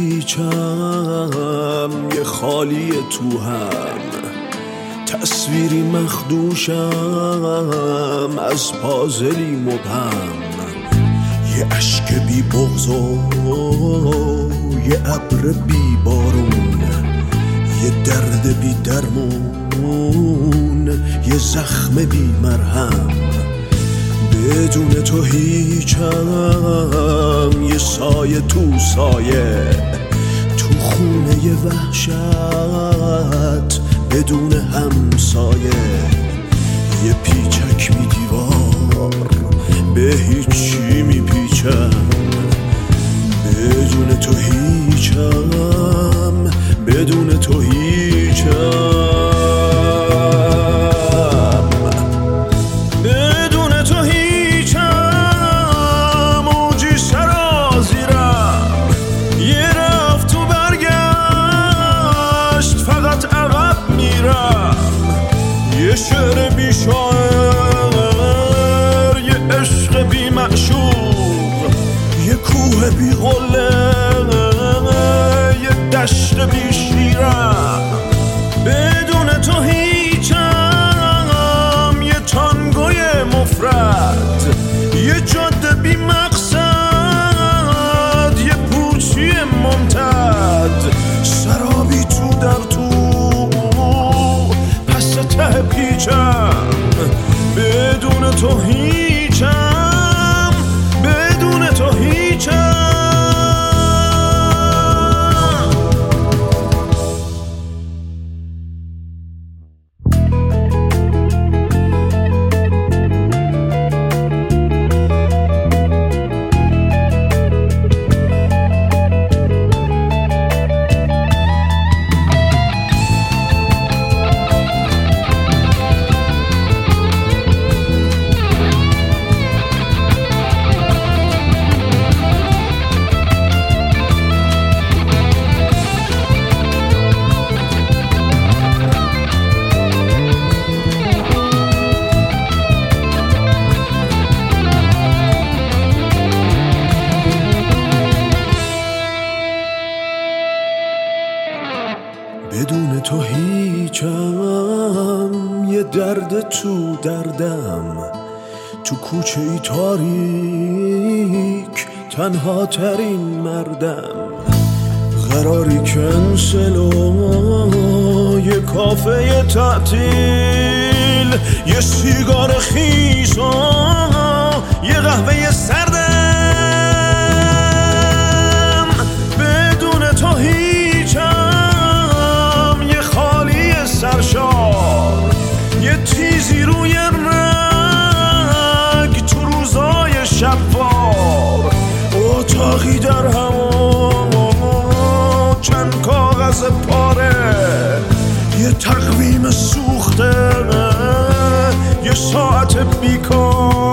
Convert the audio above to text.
هیچم یه خالی تو هم، تصویری مخدوشم از پازلی مبهم، یه عشق بی بغض و یه ابر بی بارون، یه درد بی درمون، یه زخم بی مرهم. بدون تو هیچم یه سایه تو سایه، تو خونه یه وحشت بدون همسایه، یه پیچک بی دیوار به هیچی میپیچم. بدون تو هیچم، بدون تو هیچم، بدون تو هیچم. موجی سرازیرم، یه رفت تو برگشت، فقط عقب میرم. یه شعر بی شاعر، یه عشق بی معشوق، یه کوه بی قله، یه دشت بی شیرم. بدون تو هیچم، یه تانگوی مفرد، یه جاده بی مقصد، یه پوچی ممتد، سرابی تو در تو پس ته پیچم. بدون تو هیچم، بدون تو هیچم. بدون تو هیچم، یه درد تو دردم، تو کوچه ای تاریک تنها ترین مردم. قراری کنسل و یه کافه تعطیل، یه سیگار خیس و یه قهوه سردم. بدون تو هیچم، یه خالی سرشار، یه تیزی روی رگ تو روزای شبوار، اتاقی در هم چند کاغذ پاره، تقویم سوخته، یه ساعت بیکار.